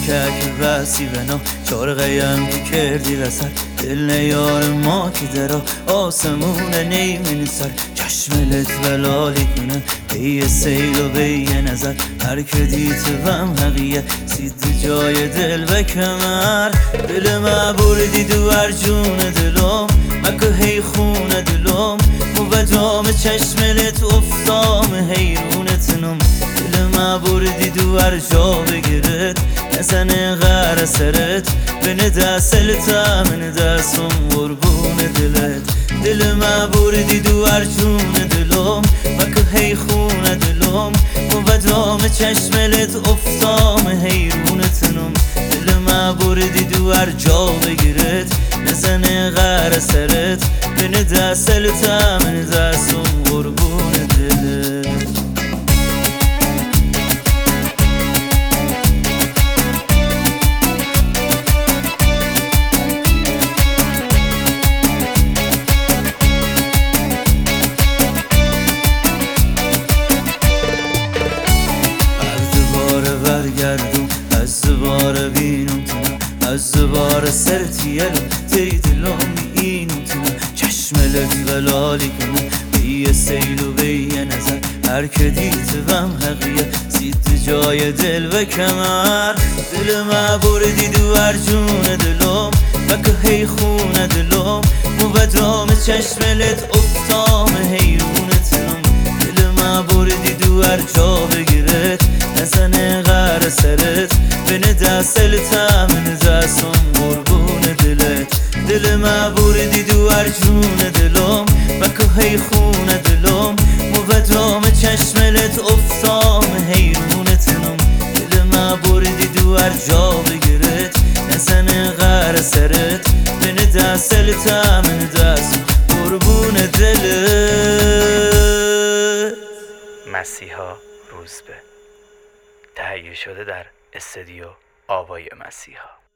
که بسی بنا چارغیم که کردی وسر دل نیار ما که درا آسمون نیمین سر چشملت ولالی کنه بی سیل و بی نظر هر که دیت وم حقیه سید جای دل و کمر دل ما بردی دوار جون دلم مکه هی خون دلم مبدام چشملت افتام حیرونتنم دل ما بردی دوار جا بگیرد نزنه غر سرت بنه دستلتا من دستم قربون دلت دل ما بردی دوار جون دلم مکه هی خون دلم مبدام چشملت افتام حیرونتنم دل ما بردی دوار جا بگیرد نزنه غر سرت بنه دستلتا من دستم قربون دلت برگردم از دوباره بینم تونم از دوباره سرتیلم تی دلم اینم تونم چشملت ولالی کنم بی سیل و بی نظر هر که دیت وم حقیه سید جای دل و کمر دل ما بردی دوار جون دلم مکه هی خون دلم مبدام چشملت افتام حیرونتنم دل ما بردی دوار جا بگیرد نزنه غر سرت بنه دستلتا من دستم قربون دلت دل ما بردی دوار جون دلم مکه هی خون دلم مبدام چشملت افتام حیرونتنم دل ما بردی دوار جا بگیرد نزنه غر سرت بنه دستلتا من دستم قربون دلت. مسیحا روزبه تهیه شده در استودیو آوای مسیحا.